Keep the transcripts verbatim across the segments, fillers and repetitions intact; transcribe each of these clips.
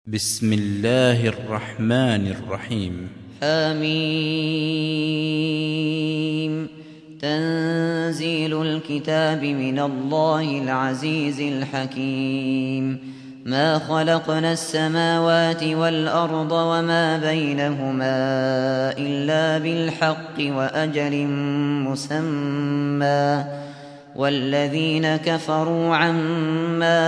بسم الله الرحمن الرحيم. حميم. تنزيل الكتاب من الله العزيز الحكيم. ما خلقنا السماوات والأرض وما بينهما إلا بالحق وأجل مسمى، والذين كفروا عما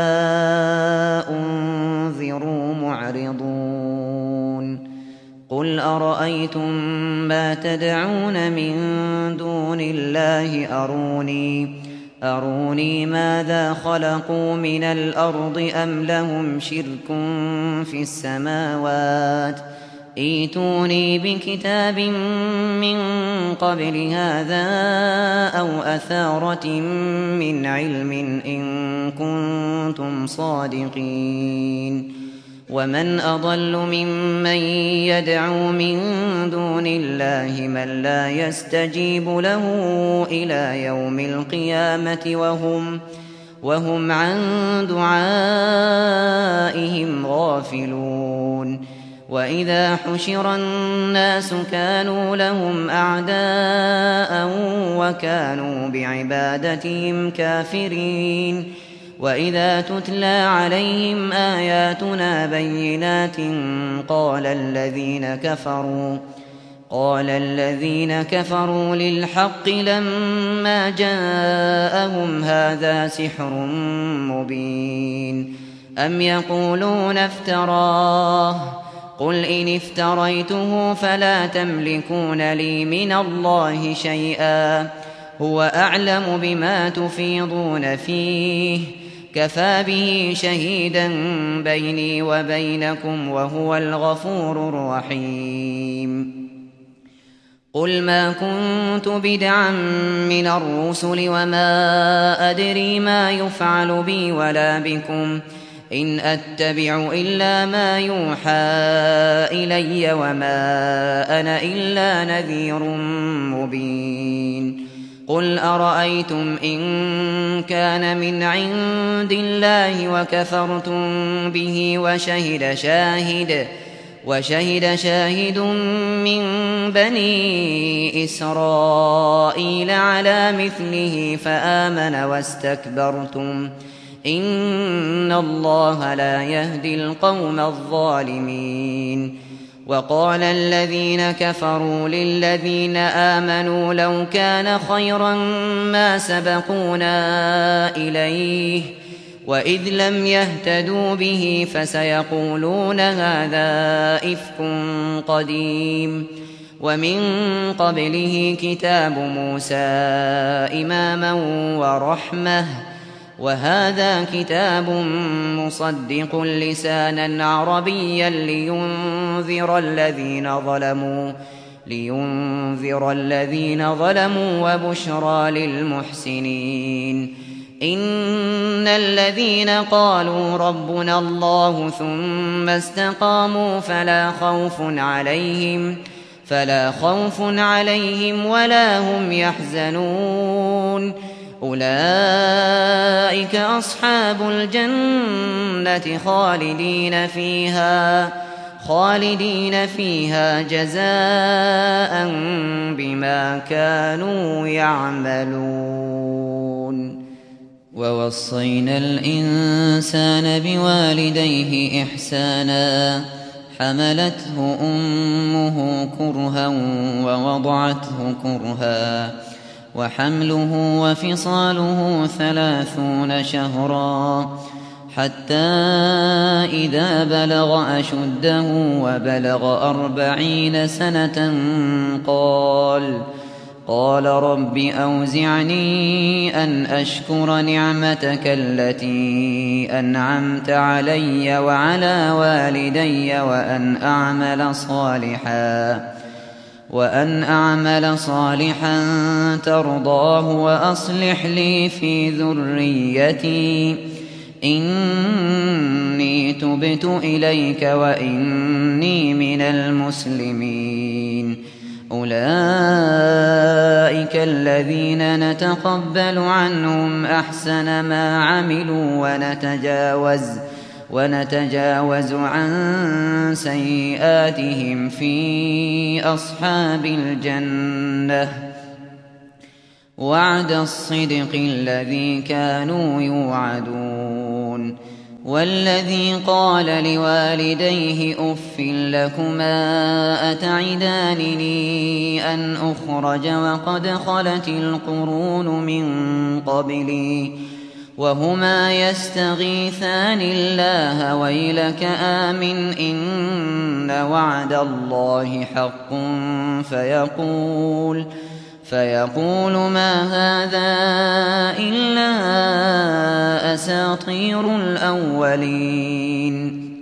أنذروا معرضون. قل أرأيتم ما تدعون من دون الله أروني أروني ماذا خلقوا من الأرض أم لهم شرك في السماوات؟ ائتوني بكتاب من قبل هذا أو أثارة من علم إن كنتم صادقين. ومن أضل ممن يدعو من دون الله من لا يستجيب له إلى يوم القيامة وهم, وهم عن دعائهم غافلون. وإذا حشر الناس كانوا لهم أعداء وكانوا بعبادتهم كافرين. وإذا تتلى عليهم آياتنا بينات قال الذين كفروا قال الذين كفروا للحق لما جاءهم هذا سحر مبين. أم يقولون افتراه؟ قل إن افتريته فلا تملكون لي من الله شيئا، هو أعلم بما تفيضون فيه، كفى به شهيدا بيني وبينكم وهو الغفور الرحيم. قل ما كنت بدعا من الرسل وما أدري ما يفعل بي ولا بكم، إن أتبع إلا ما يوحى إلي وما أنا إلا نذير مبين. قل أرأيتم إن كان من عند الله وكفرتم به وشهد شاهد وشهد شاهد من بني إسرائيل على مثله فآمن واستكبرتم إن الله لا يهدي القوم الظالمين. وقال الذين كفروا للذين آمنوا لو كان خيرا ما سبقونا إليه، وإذ لم يهتدوا به فسيقولون هذا إفك قديم. ومن قبله كتاب موسى إماما ورحمة، وهذا كتاب مصدق لسانا عربيا لينذر الذين ظلموا لينذر الذين ظلموا وبشرى للمحسنين. إن الذين قالوا ربنا الله ثم استقاموا فلا خوف عليهم فلا خوف عليهم ولا هم يحزنون. أولئك أصحاب الجنة خالدين فيها خالدين فيها جزاء بما كانوا يعملون. ووصينا الإنسان بوالديه إحسانا، حملته أمه كرها ووضعته كرها، وحمله وفصاله ثلاثون شهرا، حتى إذا بلغ أشده وبلغ أربعين سنة قال قال رب أوزعني أن أشكر نعمتك التي أنعمت علي وعلى والدي وأن أعمل صالحا وأن أعمل صالحا ترضاه وأصلح لي في ذريتي إني تبت إليك وإني من المسلمين. أولئك الذين نتقبل عنهم أحسن ما عملوا ونتجاوز ونتجاوز عن سيئاتهم في أصحاب الجنة وعد الصدق الذي كانوا يوعدون. والذي قال لوالديه أف لكما أتعدانني أن أخرج وقد خلت القرون من قبلي وهما يستغيثان الله ويلك آمن إن وعد الله حق فيقول فيقول ما هذا إلا أساطير الأولين.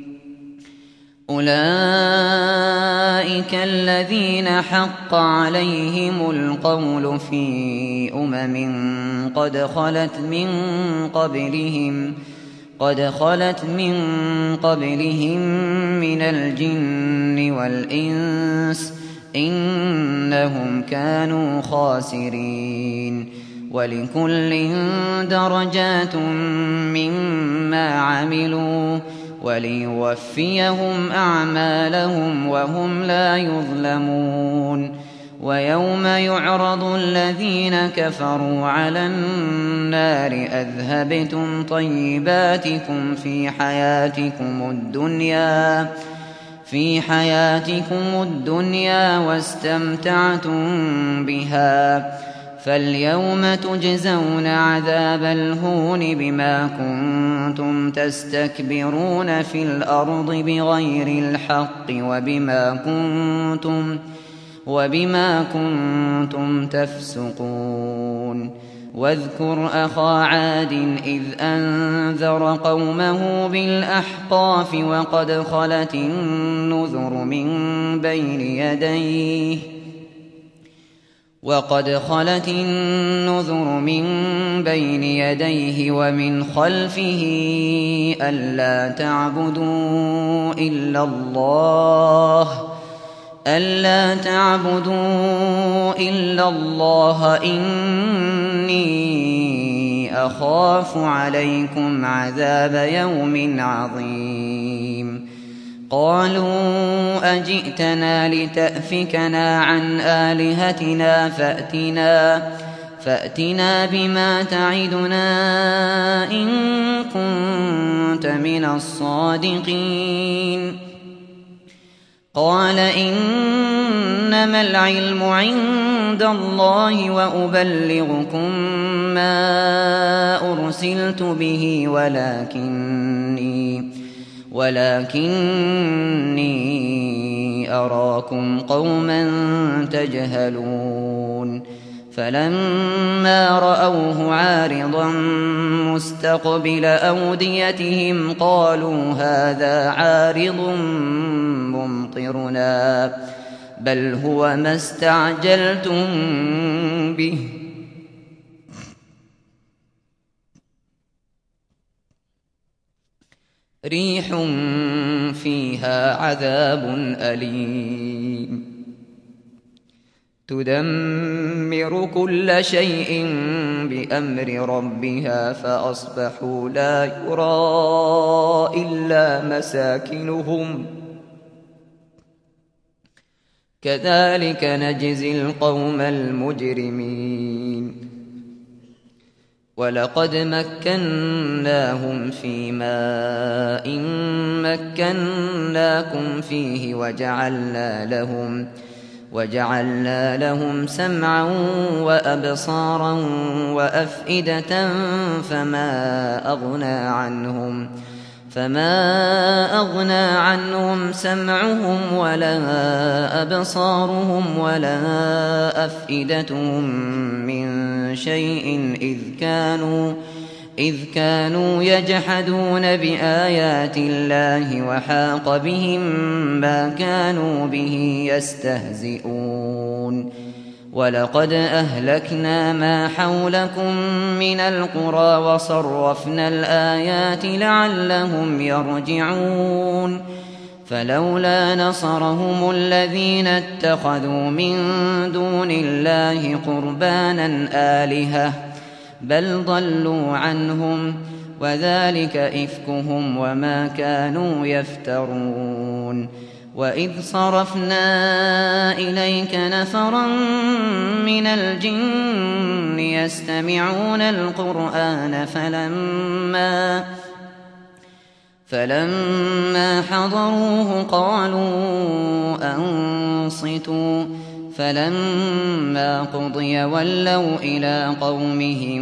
أولئك الذين حق عليهم القول في أمم قد خلت من قبلهم قد خلت من قبلهم من الجن والإنس إنهم كانوا خاسرين. ولكل درجات مما عملوا وليوفيهم أعمالهم وهم لا يظلمون. ويوم يعرض الذين كفروا على النار أذهبتم طيباتكم في حياتكم الدنيا في حياتكم الدنيا واستمتعتم بها فاليوم تجزون عذاب الهون بما كنتم تستكبرون في الأرض بغير الحق وبما كنتم وبما كنتم تفسقون. واذكر أخا عاد إذ أنذر قومه بالأحقاف وقد خلت النذر من بين يديه وقد خلت النذر من بين يديه ومن خلفه ألا تعبدوا إلا الله ألا تعبدوا إلا الله إني أخاف عليكم عذاب يوم عظيم. قالوا أجئتنا لتأفكنا عن آلهتنا فأتنا فأتنا بما تعدنا إن كنت من الصادقين. قال إنما العلم عند الله وأبلغكم ما أرسلت به ولكني ولكني أراكم قوما تجهلون. فلما رأوه عارضا مستقبل أوديتهم قالوا هذا عارض ممطرنا بل هو ما استعجلتم به ريح فيها عذاب أليم تدمر كل شيء بأمر ربها فأصبحوا لا يرى إلا مساكنهم كذلك نجزي القوم المجرمين. ولقد مكناهم في ماء مكناكم فيه وجعلنا لهم وجعلنا لهم سمعا وأبصارا وأفئدة فما أغنى عنهم فما أغنى عنهم سمعهم ولا أبصارهم ولا أفئدتهم من شيء إذ كانوا إذ كانوا يجحدون بآيات الله وحاق بهم ما كانوا به يستهزئون. ولقد أهلكنا ما حولكم من القرى وصرفنا الآيات لعلهم يرجعون. فلولا نصرهم الذين اتخذوا من دون الله قربانا آلهة بل ضلوا عنهم وذلك إفكهم وما كانوا يفترون. وإذ صرفنا إليك نفرا من الجن يستمعون القرآن فلما فلما حضروه قالوا أنصتوا فلما قضي ولوا إلى قومهم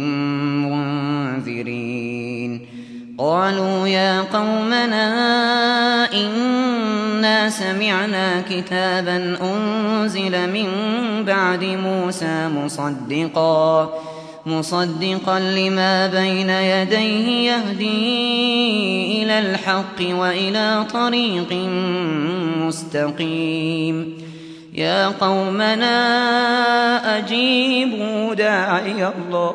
منذرين. قالوا يا قومنا إنا سمعنا كتابا أنزل من بعد موسى مصدقا مصدقا لما بين يديه يهدي إلى الحق وإلى طريق مستقيم. يا قومنا أجيبوا داعي الله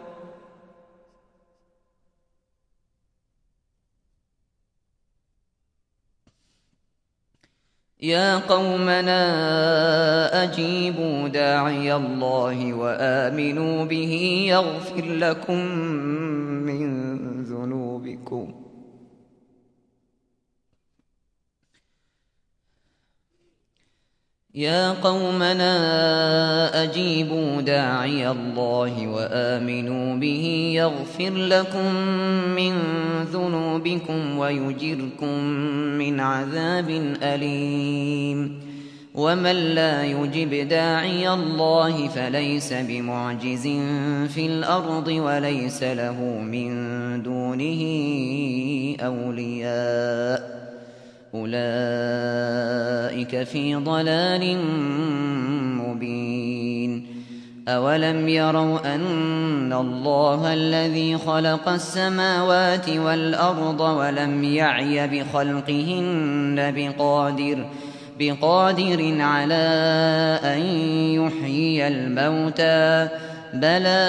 يا قومنا أجيبوا داعي الله وآمنوا به يغفر لكم من ذنوبكم يا قومنا أجيبوا داعي الله وآمنوا به يغفر لكم من ذنوبكم ويجركم من عذاب أليم. ومن لا يجب داعي الله فليس بمعجز في الأرض وليس له من دونه أولياء أولئك في ضلال مبين. أولم يروا أن الله الذي خلق السماوات والأرض ولم يعي بخلقهن بقادر بقادر على أن يحيي الموتى بلى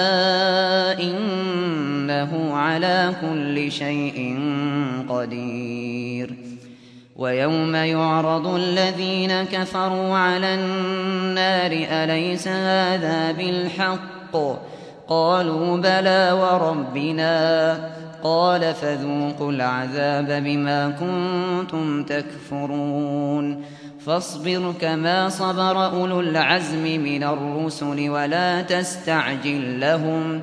إنه على كل شيء قدير. ويوم يعرض الذين كفروا على النار أليس هذا بالحق قالوا بلى وربنا قال فذوقوا العذاب بما كنتم تكفرون. فاصبر كما صبر أولو العزم من الرسل ولا تستعجل لهم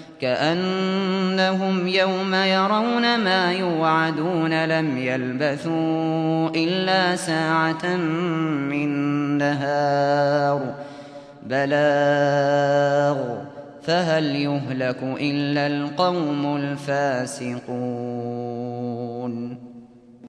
كأنهم يوم يرون ما يوعدون لم يلبثوا إلا ساعة من نهار بلاغ فهل يهلك إلا القوم الفاسقون.